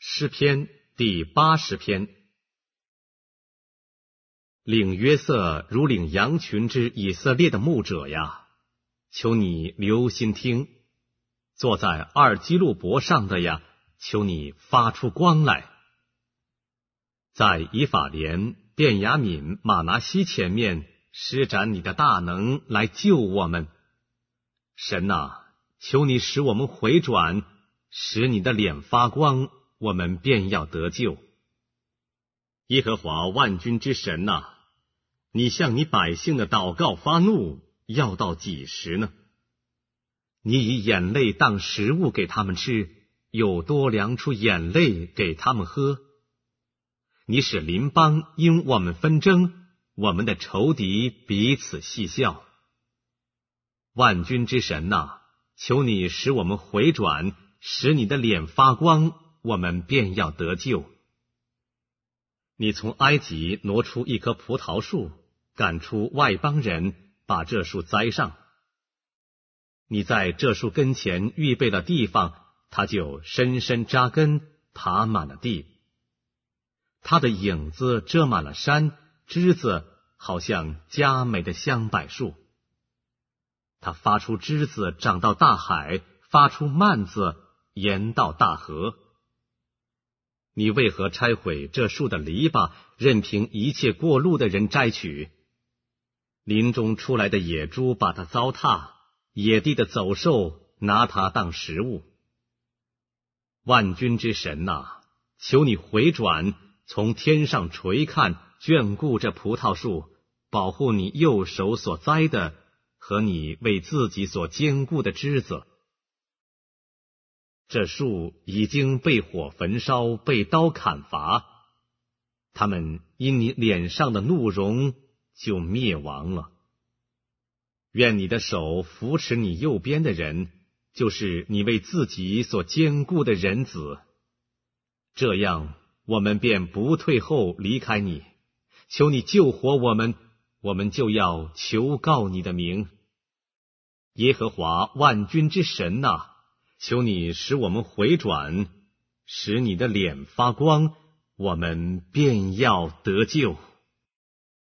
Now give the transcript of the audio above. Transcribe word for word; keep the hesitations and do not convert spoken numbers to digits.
诗篇第八十篇。领约瑟如领羊群之以色列的牧者呀，求你留心听；坐在二基路伯上的呀，求你发出光来。在以法莲、便雅悯、马拿西前面施展你的大能来救我们。神啊，求你使我们回转，使你的脸发光，我们便要得救。耶和华万军之神啊，你向你百姓的祷告发怒，要到几时呢？你以眼泪当食物给他们吃，又多量出眼泪给他们喝。你使邻邦因我们纷争，我们的仇敌彼此戏笑。万军之神啊，求你使我们回转，使你的脸发光，我们便要得救。你从埃及挪出一棵葡萄树，赶出外邦人，把这树栽上。你在这树跟前预备的地方，它就深深扎根，爬满了地。它的影子遮满了山，枝子好像佳美的香柏树。它发出枝子长到大海，发出蔓子延到大河。你为何拆毁这树的篱笆，任凭一切过路的人摘取？林中出来的野猪把它糟蹋，野地的走兽拿它当食物。万军之神啊，求你回转，从天上垂看，眷顾这葡萄树，保护你右手所栽的和你为自己所坚固的枝子。这树已经被火焚烧，被刀砍伐，他们因你脸上的怒容就灭亡了。愿你的手扶持你右边的人，就是你为自己所坚固的人子。这样我们便不退后离开你，求你救活我们，我们就要求告你的名。耶和华万军之神啊，求你使我们回转，使你的脸发光，我们便要得救。